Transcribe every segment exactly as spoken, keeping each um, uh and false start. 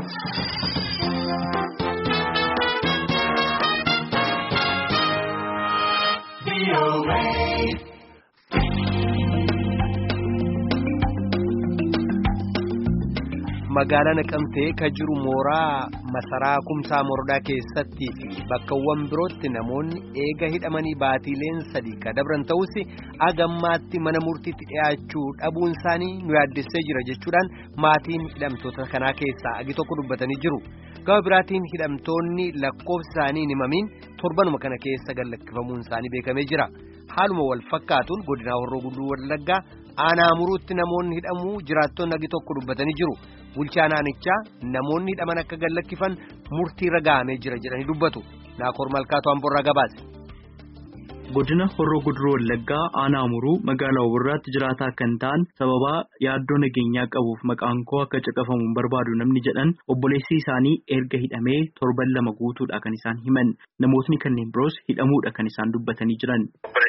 Magaalaa Naqamtee kan jiru mooraa masaraa kumsaa morodaa keessatti fi bakkawwan birootti namoonni eega hidhamanii baatiileen sadii kan dabran ta'us agammaatti mana murtiitti dhiyaachuu dhabuun isaanii nu yaaddessee jira jechuudhaan maatiin hidhamtoota kanaa keessaa agi tokko dubbatanii jiru. Gama biraatiin hidhamtoonni lakkoofsi isaanii hin himamiin torbanuma kana keessa gallakkifamuun isaanii beekamee jira. Haaluma wal fakkaatuun godina Horroo Guduruu Wallaggaa aanaa muruutti namoonni hidhamuu jiraattonni agi tokko dubbatanii jiru. Bulchaan aanichaa namoonni hidhaman akka gallakkifan murtii ragaamee jira jedhanii dubbatu. Naakoor Malkaatoo Amborraa gabaase. Godina Horroo Guduruu Wallaggaa aanaa muruu magaalaa Oborraatti jiraataa kan ta'an sababa yaaddoo nageenyaa qabuuf maqaan koo akka caqafamu barbaadu namni jedhan obboleessi isaanii erga hidhamee torban lama guutuudha kan isaan himan. Namootni kanneen biroos hidhamuudha kan isaan dubbatanii jiran.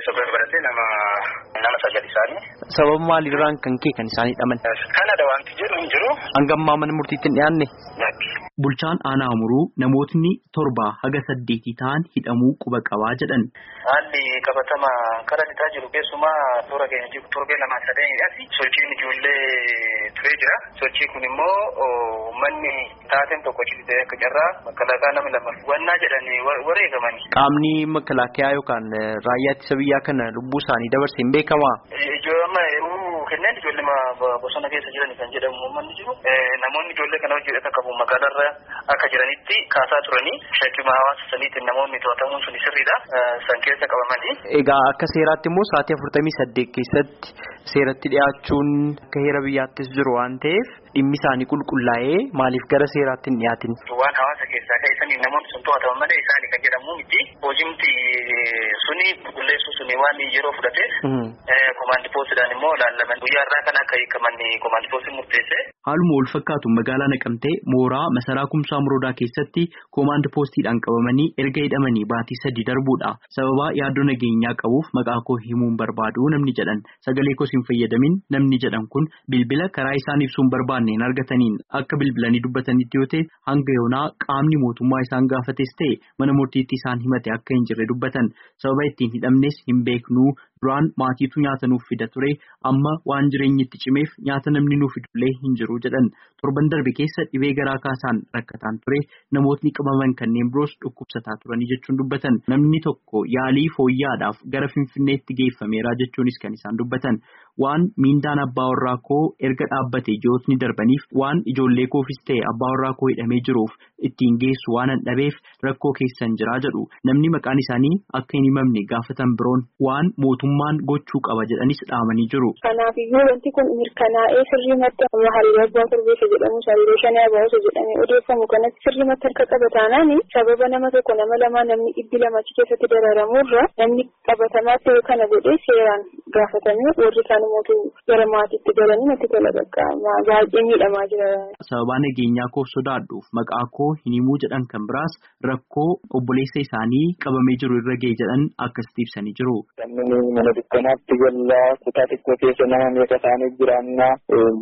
Sababa maalirraan kan kee kan isaan hidhaman? Kanada wanti jedhu hin jiru. Hangammaa mana murtiitti hin dhiyaanne? Bulchaan aanaa muruu namootni torba haga saddeetii ta'an hidhamuu quba qabaa jedhan. Haalli qabatama karaa dhitaa jiru keessumaa toora keenya jiru torbee lama sadeenidhaati. Sochiin ijoollee turee jira. Sochii kun immoo manni taateen tokko ciisee akka jarraa makalaakaa nama lama wannaa jedhanii wareegamani. Qaamni makalaakaa yookaan raayyaa ittisa biyyaa kana lubbuu isaanii dabarse hin beekamaa? Ijoollee yeroo kenneen ijoollee bosona keessa jiran kan jedhamu uummanni jiru. Namoonni ijoollee kana hojii akka qabu magaalarra akka jiranitti kaasaa turanii shakkima hawaasa saniitiin namoonni to'atamuun sun sirriidha. San keessa qabamanii. Egaa akka seeraatti immoo sa'aatii afurtamii saddeet keessatti seeratti dhiyaachuun akka heera biyyaattis jiru waan ta'eef dhimmi isaanii qulqullaa'ee maaliif gara seeraatti hin dhiyaatin? Waan hawaasa keessaa keessanii namoonni sun to'ataman malee isaanii kan jedhamu miti. Hojiimti suni qulqulleessuu suni waan yeroo fudhateef komaandi poostidhaan immoo laallaman guyyaa irraa kan akka hiikaman komaandi poostiin murteesse. Haaluma wal fakkaatu magaalaa Naqamtee mooraa masaraa kumsaa morodaa keessatti komaandi poostiidhaan qabamanii erga hidhamanii baatii sadii darbuudha. Sababa yaaddoo nageenyaa qabuuf maqaa koo himuun barbaadu namni jedhan sagalee koos hin fayyadamin namni jedhan kun bilbila karaa isaan ibsuun barbaanneen argataniin akka bilbilanii dubbatanitti yoo ta'e hanga yoonaa qaamni mootummaa isaan gaafates ta'e mana murtiitti isaan himate akka hin jirre dubbatan. Sababa ittiin hidhamnes hin beeknuu. Duraan maatiitu nyaata nuuf fida ture amma waan jireenyi itti cimeef nyaata namni nuuf fidullee hin jiru jedhan. Torban darbe keessa dhibee garaa kaasaan rakkataan ture namootni qabaman kanneen biroos dhukkubsataa turanii jechuun dubbatan. Namni tokko yaalii fooyyaadhaaf gara Finfinneetti geeffameera jechuunis kan isaan dubbatan. Waan miindaan abbaa warraa koo erga dhaabbate ji'ootni darbaniif waan ijoollee koofis ta'e abbaa warraa koo hidhamee jiruuf ittiin geessu waan hin dhabeef rakkoo keessan jiraa jedhu. Namni maqaan isaanii akka hin himamne gaafatan biroon waan mootummaan gochuu qaba jedhanis dhaamanii jiru. Kanaafiyyuu wanti kun mirkanaa'ee sirriimatti halluu abbaa korbeessa jedhamu halluu shanee abaa'osa jedhamee odeeffamu kanatti sirriimatti harka qabataanaan sababa nama tokko nama lamaa namni dhibbi lamachi keessatti dararamuurra namni qabatamaa ta'e kana godhee seeraan gaafatamee warri isaanii mootuu gara maatiitti galanii natti tola bakka baay'ee miidhamaa jira. Sababa nageenyaa koof sodaadhuuf maqaa koo hin himuu jedhan kan biraas rakkoo obboleessa isaanii qabamee jiru irra ga'e jedhan akkasitti ibsanii jiru. Namni mana dukkanaatti gallaa kutaa xiqqoo keessa nama meeqa isaanii jiraannaa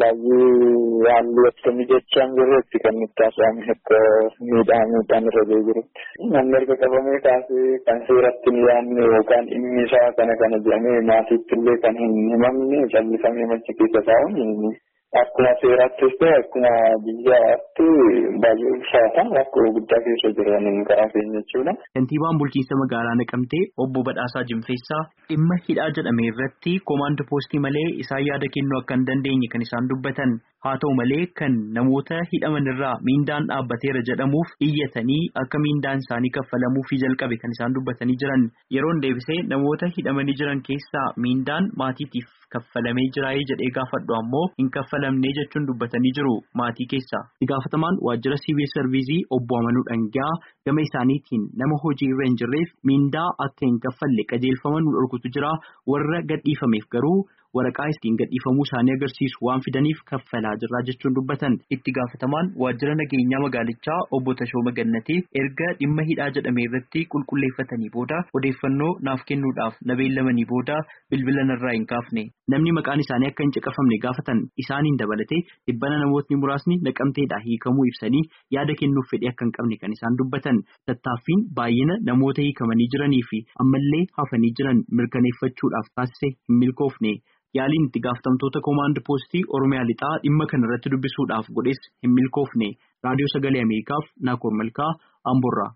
baay'ee haalli akkamii jechaan jirretti kan nutti haasa'ame akka miidhaa miidhaan irra ga'ee jirutti. Namni erga qabamee kaasee kan seeratti hin yaadne yookaan dhimmi isaa kana kana jedhamee maatiitti illee kan hin himamne jallisamee machi keessa taa'uun akkuma seeraattis ta'e akkuma biyyaatti baay'ee ulfaata rakkoo guddaa keessa jiran karaa keenya jechuudha. Kantiibaan bulchiinsa magaalaa Naqamtee obbo Badhaasaa Jimfeessaa dhimma hidhaa jedhame irratti koomaand poostii malee isaan yaada kennuu akka hin dandeenye kan isaan dubbatan. Haa ta'u malee kan namoota hidhaman irraa miindaan dhaabbateera jedhamuuf iyyatanii akka miindaan isaanii kaffalamuufii jalqabe kan isaan dubbatanii jiran. Yeroon deebisee namoota hidhamanii jiran keessaa miindaan maatiitiif kaffalamee jiraayee jedhee gaafadhu ammoo hin kaffalamnee jechuun dubbatanii jiru maatii keessaa. Itti gaafatamaan waajjira siivil sarviizii obbo Amanuu Dhangaa gama isaaniitiin nama hojii irra hin jirreef miindaa akka hin kaffalle qajeelfama nu dhorkutu jira warra gadhiifameef garuu waraqaa ittiin gadhiifamuu isaanii agarsiisu waan fidaniif kaffalaa jirra jechuun dubbatan. Itti gaafatamaan waajjira nageenyaa magaalichaa obbo Tashooma Gannatee erga dhimma hidhaa jedhame irratti qulqulleeffatanii booda odeeffannoo naaf kennuudhaaf na beellamanii booda bilbila narraa hin kaafne. Namni maqaan isaanii akka hin caqafamne gaafatan isaaniin dabalatee dhibbana namootni muraasni Naqamteedhaa hiikamuu ibsanii yaada kennuuf fedhii akka hin qabne kan isaan dubbatan. Tattaaffiin baay'ina namoota hiikamanii jiranii fi ammallee hafanii jiran mirkaneeffachuudhaaf taasise hin milkoofne. Yaaliin itti gaafatamtoota koomaand poostii Oromiyaa lixaa dhimma kana irratti dubbisuudhaaf godhes hin milkoofne. Raadiyoo Sagalee Ameerikaaf Naakoor Malkaa Amboorraa.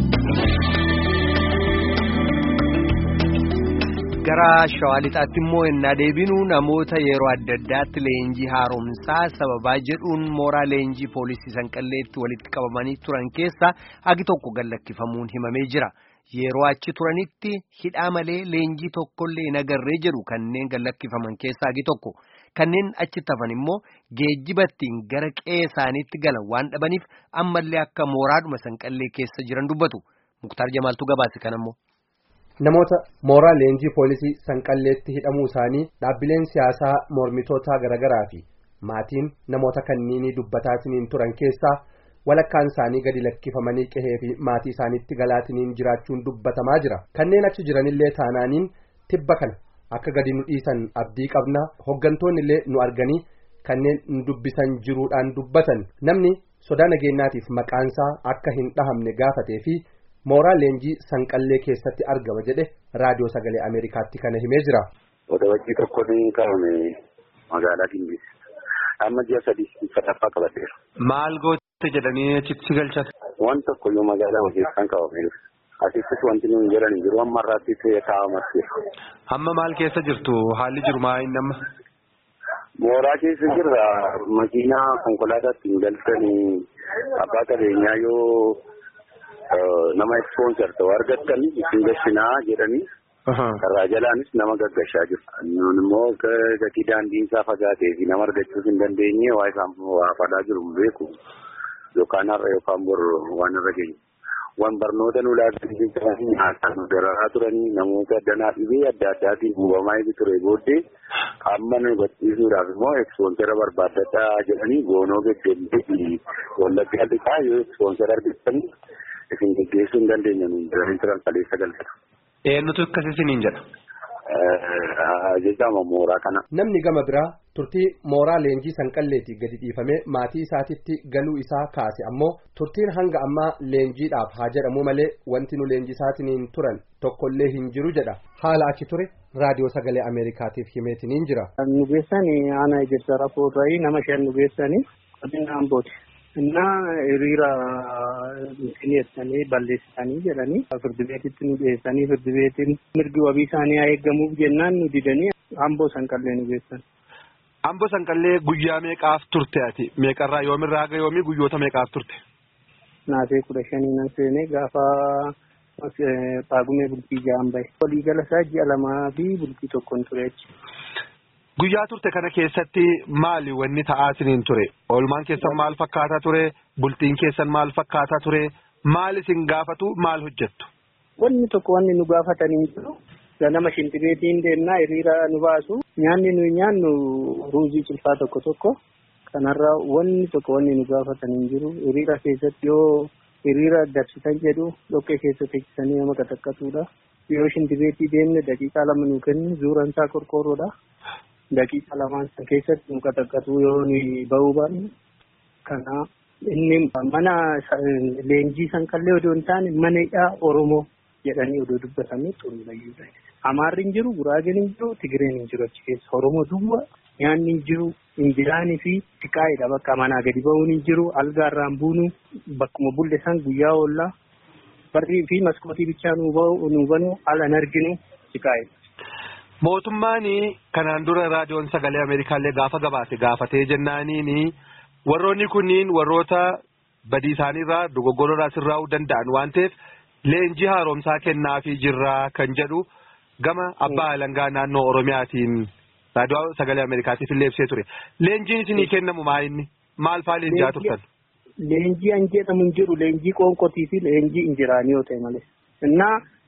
Gara Shawaa Lixaatti immoo ennaa deebinu namoota yeroo adda addaatti leenjii haaromsaa sababaa jedhuun mooraa leenjii poolisii Sanqalleetti walitti qabamanii turan keessaa hagi tokko gallakkifamuun himamee jira. Yeroo achi turanitti hidhaa malee leenjii tokkollee hin agarree jedhu kanneen gallakkifaman keessaa hagi tokko. Kanneen achitti hafan immoo geejjibattiin gara qe'ee isaaniitti galan waan dhabaniif ammallee akka mooraadhuma Sanqallee keessa jiran dubbatu. Muktaar Jamaaltuu gabaase kanammoo. Namoota mooraa leenjii poolisii Sanqalleetti hidhamuu isaanii dhaabbileen siyaasaa mormitootaa garaagaraa fi maatiin namoota kanniinii dubbataatiin turan keessaa walakkaan isaanii gadi lakkifamanii qehee fi maatii isaaniitti galaatiin jiraachuun dubbatamaa jira. Kanneen achi jiranillee taanaaniin tibba kana akka gadi nu dhiisan abdii qabna. Hoggantoonni illee nu arganii kanneen nu dubbisan jiruudhaan dubbatan. Namni sodaa nageenyaatiif maqaansaa akka hin dhahamne gaafatee fi mooraa leenjii Sanqallee keessatti argama jedhe raadiyoo Sagalee Ameerikaatti kana himee jira. Odabachii tokko ni qabame magaalaa Gimbii. Amma ji'a sadii sadaffaa qabateera. Maal goote jedhanii achitti galchan? Waan tokko yoo magaalaa hojjetan qabame. Asittis wanti nuyi jedhanii jiru amma irraatti kaa'amas jira. Amma maal keessa jirtu? Haalli jiru maa inni amma? Mooraa keessa jirra. Makiinaa konkolaataatti hin galchanii abbaa qabeenyaa yoo nama ispoonsar ta'u argatanii isin gashinaa jedhanii karaa jalaanis nama gaggashaa jiru. Nun immoo gatii daandiin isaa fagaatee fi nama argachuus hin dandeenye waa isaan fadaa jiru beeku yookaan har'a yookaan bor waan irra geenye. Waan barnoota nu laatanii jiranii nyaataan nu dararaa turanii namoota danaa dhibee adda addaatiin hubamaa itti ture booddee amma nu hubachiisuudhaaf immoo ispoonsara barbaadadhaa jedhanii goonoo gaggeessee fi wallaggaa lixaa yoo ispoonsara argatanii isin gaggeessuu hin dandeenye nuun jiranii turan kaleessa galfatu. Eenyutu akkasii isiniin jedha? Jechama mooraa kana. Namni gama biraa turtii mooraa leenjii Sanqalleetii gadi dhiifamee maatii isaatitti galuu isaa kaase ammoo turtiin hanga ammaa leenjiidhaaf haa jedhamu malee wanti nu leenjisaatiin turan tokkollee hin jiru jedha. Haala achi ture raadiyoo Sagalee Ameerikaatiif himeetiniin jira. Nu geessanii ana ejersa rakkootayi nama shan nu geessanii qonnaan ambooti. እና ሪራ ምክንያቱም ባለስታኒ ጀራኒ ፍርድ ቤት ንዴሳኒ ፍርድ ቤትን ምርግ ወቢሳኒ አይገሙ ጀናን ዲደኒ አምቦ ሰንቀሌ ንገሰን አምቦ ሰንቀሌ ጉያሜ ቃፍ ቱርቴያቲ ሜቀራ ዮምራገ ዮሚ ጉዮተ ሜቃፍ ቱርቴ ናቴ ኩረሸኒ ነንሰኔ ጋፋ ፓጉሜ ቡልቲ ጃምባይ ፖሊገለሳ ጀለማ ቢ ቡልቲ ቶኮንቱሬች Guyyaa turte kana keessatti maali wanni ta'aatiin ture? Oolmaan keessan maal fakkaataa ture? Bultiin keessan maal fakkaataa ture? Maal isin gaafatu? Maal hojjettu? Wanni tokko wanni nu gaafatanii jiru. Ganama shintibeetiin deemnaa hiriira nu baasu. Nyaanni nu nyaannu ruuzii cilfaa tokko tokko. Kanarraa wanni tokko wanni nu gaafatanii jiru. Hiriira keessatti yoo hiriira dabsitan jedhu dhoqqee keessa teessisanii nama qataqqatuudha. Yoo shintibeetii deemne daqiiqaa lama nu kennu zuuraan isaa qorqoorroodha. Daqiiqa lamaan san keessatti nu qataqqatu yoo ni ba'uu baanne kana inni mana leenjii Sanqallee odoo hin taane mana hidhaa Oromoo jedhanii odoo dubbatanii xuruurayyuudha. Amaarri hin jiru, Guraageen hin jiru, Tigireen hin jiru achi keessa. Oromoo duwwaa nyaanni hin jiru, injiraanii fi tiqaa'idha bakka manaa gadi ba'uun hin jiru, algaarraan buunu bakkuma bulle san guyyaa oollaa barrii fi maskootii bichaa nu banu ala hin arginu tiqaa'idha. Mootummaan kanaan dura raadiyoon Sagalee Ameerikaallee gaafa gabaase gaafatee jennaaniin warroonni kunniin warroota badii isaaniirraa dogoggororraa sirraa'uu danda'an waan ta'eef leenjii haaromsaa kennaafii jirraa kan jedhu gama abbaa alangaa naannoo Oromiyaatiin raadiyoo Sagalee Ameerikaatiif illee ibsee ture. Leenjiin isinii kennamu maa inni? Maal fa'aa leenji'aa turtan? Leenjii an jedhamu hin jiru leenjii qoonqotii fi leenjii injiraanii yoo ta'e malee. Innaa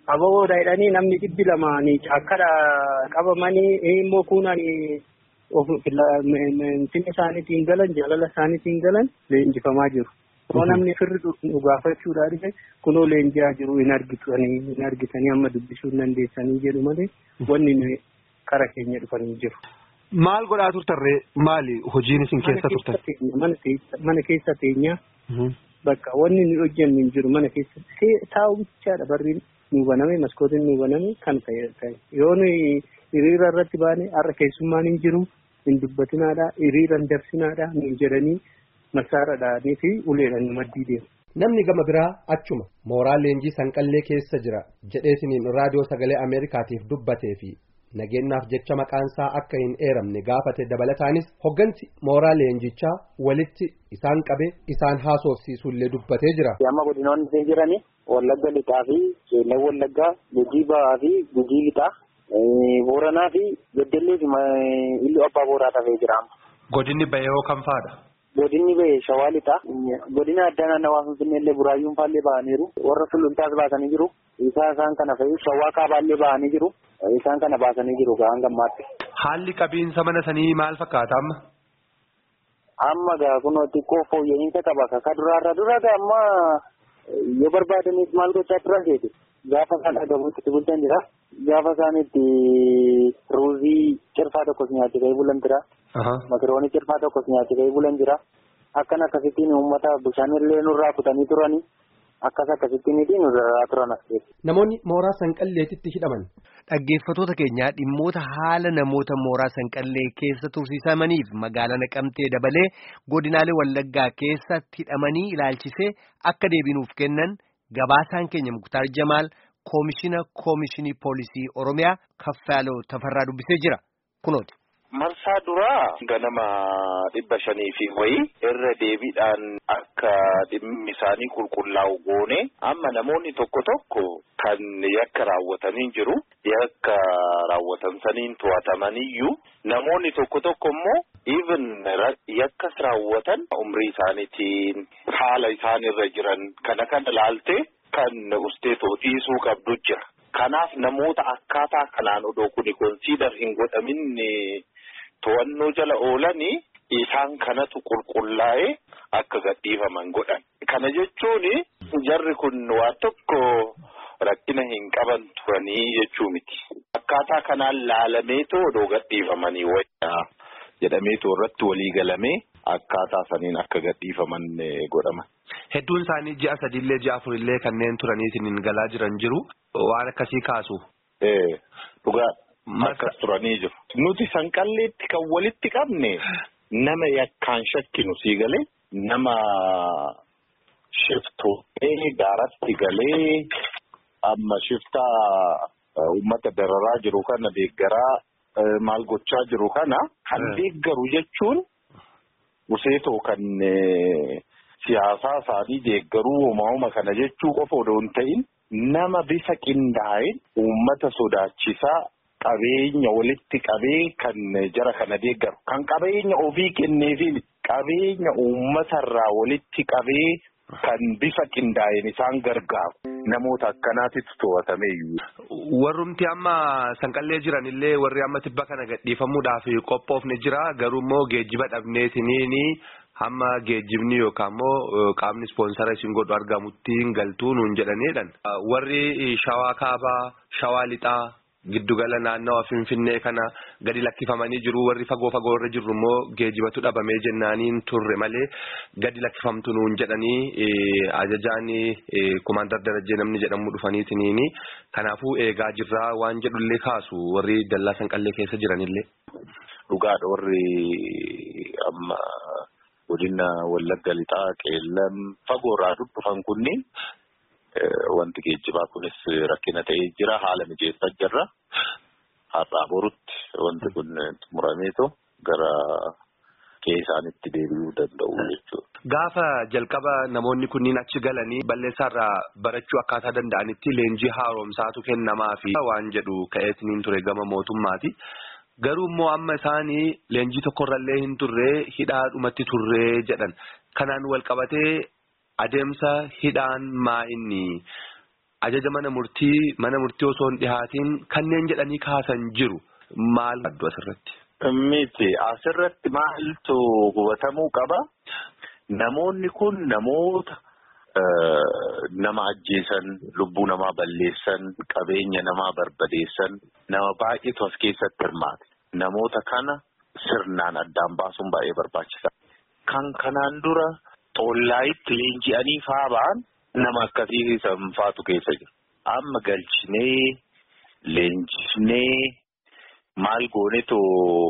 ababoodha jedhanii namni dhibbi lamaanii akkadha qabamanii immoo kuunaan of finni isaaniitiin galan jaalala isaaniitiin galan leenjifamaa jiru. Yoo namni firri dhugaafachuudhaa dhufe kunoo leenji'aa jiru hin argitanii hin argitanii amma dubbisuu hin dandeessanii jedhu malee wanni kara keenya dhufanii jiru. Maal godhaa turtarree maali hojiin isin keessa turtan? Mana keessa teenyaa bakka wanni nu hojjennu hin jiru mana keessa taa'u bichaadha barri nu baname maskootiin nu baname kan ta'e yoo nuyi hiriira irratti baane har'a keessummaan hin jiru hin dubbatinaadha hiriira hin dabsinaadha nu jedhanii masaaradhaanii fi uleedhaan nu maddii deemu. Namni gama biraa achuma mooraa leenjii sanqallee keessa jira jedheetiniin raadiyoo sagalee Ameerikaatiif dubbatee fi nageenyaaf jecha maqaansaa akka hin eeramne gaafate dabalataanis hoggansi mooraa leenjichaa walitti isaan qabe isaan haasofsiisullee dubbatee jira. Amma godinoonni jiranii Wallagga lixaa fi Qeellee Wallaggaa, Gujii Ba'aa fi Gujii lixaa, Booranaa fi Beddellee fi Iluu Abbaa Booraa ta'ee jira. Godinni bahee kam fa'aadha? Godinni bahee Shawaa lixaa, godina addaa naannawaa Finfinnee illee Buraayyuun faallee ba'aniiru, warra Suluntaas baasanii jiru, isaa isaan kana fa'i Shawaa Kaabaallee ba'anii jiru. Isaan kana baasanii jiru gahaan gammaatti. Haalli qabiinsa mana sanii maal fakkaata amma? Amma gaa kunoo xiqqoo fooyya'insa qaba. Ka duraarra dura gaa amma yoo barbaadaniif maal gochaa turan jeeti. Gaafa isaan dhagahuutti itti bulchan jira. Gaafa isaan itti ruuzii cirfaa tokkos nyaachuu gahee bulan jira. Makiroonii cirfaa tokkos nyaachuu gahee bulan jira. Akkan akkasittiin uummata bishaanillee nurraa kutanii turanii. Akkas akkasittiin nurraa turan as keessa. Namoonni mooraa sanqalleetitti hidhaman. Dhaggeeffattoota keenyaa dhimmoota haala namoota mooraa sanqallee keessa tursiisamaniif magaalaa Naqamtee dabalee godinaalee Wallaggaa keessatti hidhamanii ilaalchisee akka deebinuuf kennan gabaasaan keenya Muktaar Jamaal koomishina koomishinii poolisii Oromiyaa Kaffaaloo Tafarraa dubbisee jira. Kunooti. Marsaa duraa ganama dhibba shanii fi wayii irra deebiidhaan akka dhimmi isaanii qulqullaa'u goone amma namoonni tokko tokko kan yakka raawwatanii jiru yakka raawwatan saniin to'atamaniyyuu namoonni tokko tokko immoo even yakkas raawwatan umrii isaaniitiin haala isaanirra jiran kana kana laaltee kan usteetoo dhiisuu qabdu jira. Kanaaf namoota akkaataa kanaan odoo kuni konsiidar hin godhamin to'annoo jala oolanii isaan kanatu qulqullaa'ee akka gadhiifaman godhan. Kana jechuun jarri kun waan tokko rakkina hin qaban turanii jechuu miti. Akkaataa kanaan laalameetoo odoo gadhiifamanii wayyaa jedhameetoo irratti walii galamee akkaataa saniin akka gadhiifaman godhaman. Hedduun isaanii ji'a sadiillee ji'a afurillee kanneen turaniitiin galaa jiran jiru waan akkasii kaasu. Ee dhugaa. Akkas turanii jiru. Nuti sanqalleetti kan walitti qabne nama yakkaan shakkinu sii galee nama shiftootee gaaratti galee amma shiftaa uummata dararaa jiru kana deeggaraa maal gochaa jiru kana kan deeggaru jechuun useetoo kan siyaasaa isaanii deeggaruu uumama kana jechuu qofa odoo hin ta'in nama bifa qindaa'een uummata sodaachisaa. Qabeenya walitti qabee kan jara kana deeggaru kan qabeenya ofii kenneefi qabeenya uummatarraa walitti qabee kan bifa qindaa'een isaan gargaaru namoota akkanaatitu to'atameeyyuu. Warrumti amma sanqallee jiranillee warri amma tibba kana gadhiifamuudhaaf qophoofne jira garuu immoo geejjiba dhabneetiniini hamma geejjibni yookaan immoo qaamni ispoonsara isin godhu argamutti hin galtuu nuun jedhaniidhaan warri shawaa kaabaa shawaa lixaa. Giddugala naannawaa Finfinnee kana gadi lakkifamanii jiru warri fagoo fagoo irra jiru immoo geejjibatu dhabamee jennaaniin turre malee gadi lakkifamtu nuun jedhanii ajajaan kumaandar darajjee namni jedhamu dhufaniitiniini kanaafuu eegaa jirraa waan jedhullee kaasu warri dallaa sanqallee keessa jiranillee. Dhugaadha warri amma godina Wallagga lixaa Qeellam fagoorraa dhufan kunniin. Wanti geejjibaa kunis rakkina ta'ee jira haala mijeessaa jirra har'aa borutti wanti kun xumurameetu gara qe'ee isaaniitti deebi'uu danda'u jechuudha. Gaafa jalqaba namoonni kunniin achi galanii balleessaarraa barachuu akkaataa danda'anitti leenjii haaromsaatu kennamaa fi waan jedhu ka'eetiniin ture gama mootummaati. Garuu immoo amma isaanii leenjii tokkorrallee hin turree hidhaadhumatti turree jedhan kanaan wal qabatee. Adeemsa hidhaan maa inni ajaja mana murtii mana murtii osoo hin dhihaatiin kanneen jedhanii kaasan jiru maal addu asirratti? Miti asirratti maaltu hubatamuu qaba? Namoonni kun namoota nama ajjeesan, lubbuu namaa balleessan, qabeenya namaa barbadeessan, nama baay'eetu as keessatti hirmaate. Namoota kana sirnaan addaan baasuun baay'ee barbaachisaa. Kan kanaan dura xollaayitti leenji'anii faa ba'an nama akkasii sanfaatu keessa jira. Amma galchinee leenjifnee maal goonetu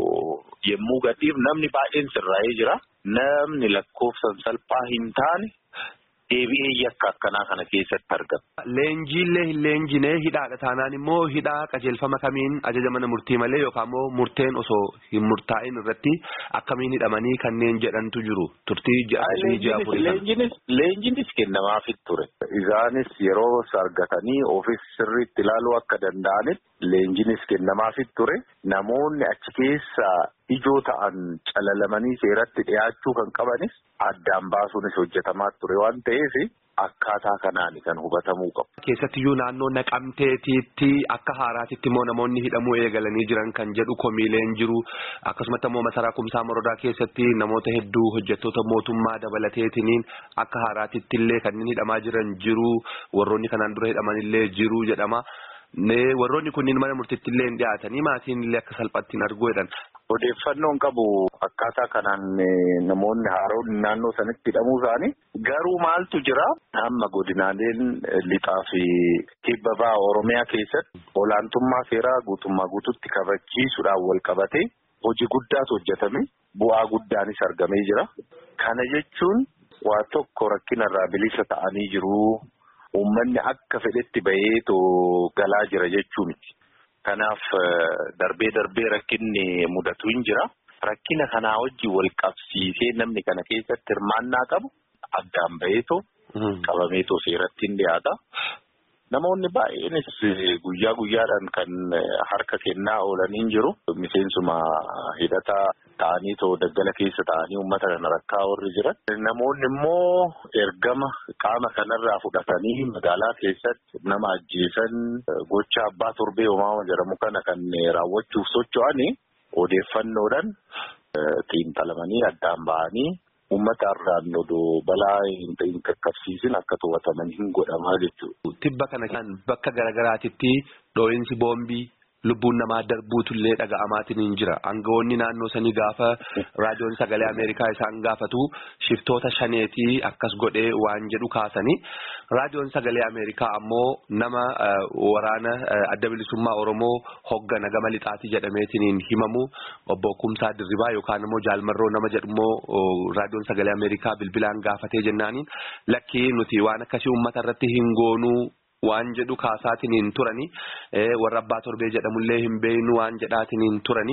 yemmuu gadhiif namni baay'een sirraa'ee jira. Namni lakkoofsan salphaa hin taane deebi'ee yakka akkanaa kana keessatti argama. Leenjiillee hin leenjinee hidhaadha taanaan immoo hidhaa qajeelfama kamiin ajaja mana murtii malee yookaan immoo murteen osoo hin murtaa'in irratti akkamiin hidhamanii kanneen jedhantu jiru. Turtii ja'a ji'a afurii. Leenjinis kennamaafit ture. Isaanis yeroo argatanii ofis sirriitti ilaaluu akka danda'anitti leenjinis kennamaafit ture. Namoonni achi keessa ijoo ta'an calalamanii seeratti dhiyaachuu kan qabanis addaan baasuunis hojjetamaa ture waan ta'eef akkaataa kanaan kan hubatamuu qabu. Keessattiyyuu naannoo Naqamteetiitti akka haaraatitti immoo namoonni hidhamuu eegalanii jiran kan jedhu komiileen jiru. Akkasumatti immoo masaraa kumsaa morodaa keessatti namoota hedduu hojjettoota mootummaa dabalateetiniin akka haaraatitti illee kanneen hidhamaa jiran jiru. Warroonni kanaan dura hidhaman illee jiru jedhama. Warroonni kunniin mana murtiitti illee hin dhiyaatanii maatiin illee akka salphaatti hin argu jedhan. Odeeffannoon qabu akkaataa kanaan namoonni haaroonni naannoo sanatti hidhamuu isaanii garuu maaltu jira amma godinaaleen lixaa fi kibba bahaa Oromiyaa keessatti olaantummaa seeraa guutummaa guututti kabachiisuudhaan wal qabatee hojii guddaatu hojjetame bu'aa guddaanis argamee jira. Kana jechuun waa tokko rakkinarraa bilisa ta'anii jiru. Uummanni akka fedhetti baheetoo galaa jira jechuu miti. Kanaaf darbee darbee rakkinni mudatu hin jira. Rakkina kanaa wajjin wal qabsiisee namni kana keessatti hirmaannaa qabu addaan baheetoo qabameetoo seeratti hin dhiyaata. Namoonni baay'eenis guyyaa guyyaadhaan kan harka kennaa oolanii jiru. Miseensuma hidhataa ta'anii too daggala keessa ta'anii uummata kana rakkaa warri jiran. Namoonni immoo ergama qaama kanarraa fudhatanii magaalaa keessatti nama ajjeesan gocha abbaa torbee uumamaa jedhamu kana kan raawwachuuf socho'anii odeeffannoodhaan xiinxalamanii addaan ba'anii uummata irraan odoo balaa hin qaqqabsiisin akka to'ataman hin godhamaa jechuudha. Tibba kana kan bakka garaagaraatitti dhoo'insi boombii lubbuun namaa darbuutullee dhaga'amaatiin hin jira. Aangawoonni naannoo sanii gaafa raadiyoon sagalee Ameerikaa isaan gaafatu shiftoota shaneetii akkas godhee waan jedhu kaasanii raadiyoon sagalee Ameerikaa ammoo nama waraana adda bilisummaa Oromoo hoggana gama lixaatii jedhameetiin himamu obbo Kumsaa Dirribaa yookaan immoo Jaalmarroo nama jedhumoo raadiyoon sagalee Ameerikaa bilbilaan gaafatee jennaaniin lakkii nuti waan akkasii uummata irratti hin goonuu waan jedhu kaasaatiin hin turani warra abbaa torbee jedhamullee hin beeynu waan jedhaatiin hin turani.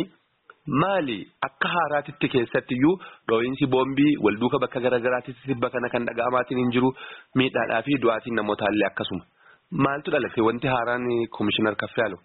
Maali akka haaraatitti keessattiyyuu dhoo'insi boombii walduuka bakka garaagaraatitti tibba kana kan dhaga'amaatiin hin jiru miidhaadhaa fi du'aatiin namootaallee akkasuma. Maaltu dhalate wanti haaraan Komishinar Kaffiyaaloo?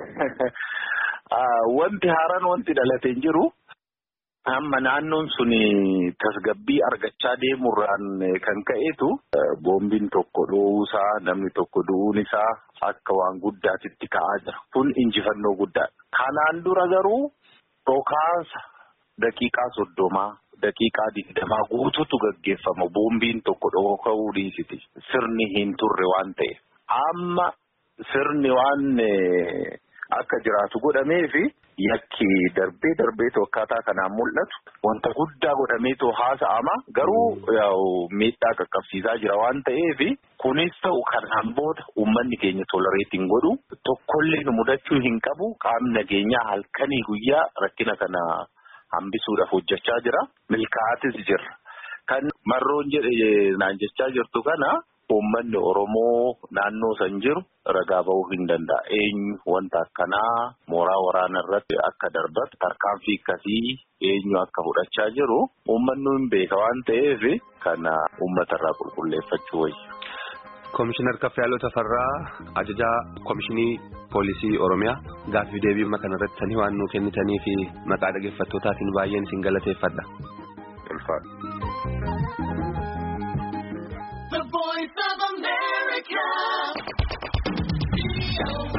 Wanti haaraan wanti dhalate hin jiru. Amma naannoon suni tasgabbii argachaa deemurraan kan ka'eetu boombiin tokko dho'uusaa namni tokko du'uun isaa akka waan guddaatitti ka'aa jira. Kun injifannoo guddaadha. Kanaan dura garuu dhokaasa daqiiqaa soddomaa daqiiqaa digdamaa guutuutu gaggeeffama boombiin tokko dhoka'uu dhiisiti. Sirni hin turre waan ta'e. Amma sirni waan akka jiraatu godhameefi yakki darbee darbeetoo akkaataa kanaan mul'atu wanta guddaa godhameetoo haasa'ama garuu miidhaa qaqqabsiisaa jira waan ta'eefi kunis ta'u kanaan booda uummanni keenya tolereetiin godhu tokkollee nu mudachuu hin qabu qaamni nageenyaa halkanii guyyaa rakkina kana hambisuudhaaf hojjechaa jira milkaa'atis jira kan marroon jedhe naan jechaa jirtu kana. Uummanni Oromoo naannoo san jiru ragaa ba'uu hin danda'a. Eenyu wanta akkanaa mooraa waraanaa irratti akka darbatu tarkaanfii akkasii eenyu akka fudhachaa jiru uummanni hin beeka waan ta'eef kana uummata irraa qulqulleeffachuu wayya. Komishinar Kaffiyaaloo Tafarraa ajajaa Komishinii Poolisii Oromiyaa gaaffii deebii kana irratti sanii waan nuu kennitanii fi maqaa dhaggeeffattootaatiin baay'een isin galateeffadha. The voice of America. Show.